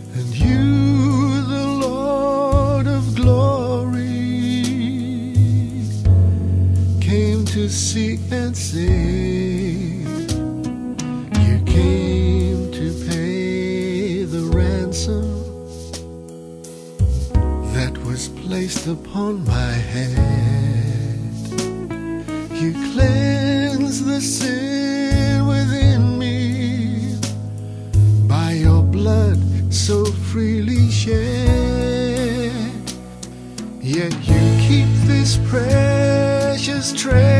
And you, the Lord of glory, came to seek and save. You came to pay the ransom that was placed upon my head. You cleanse the sin within me by your blood so freely shed. Yet you keep this precious treasure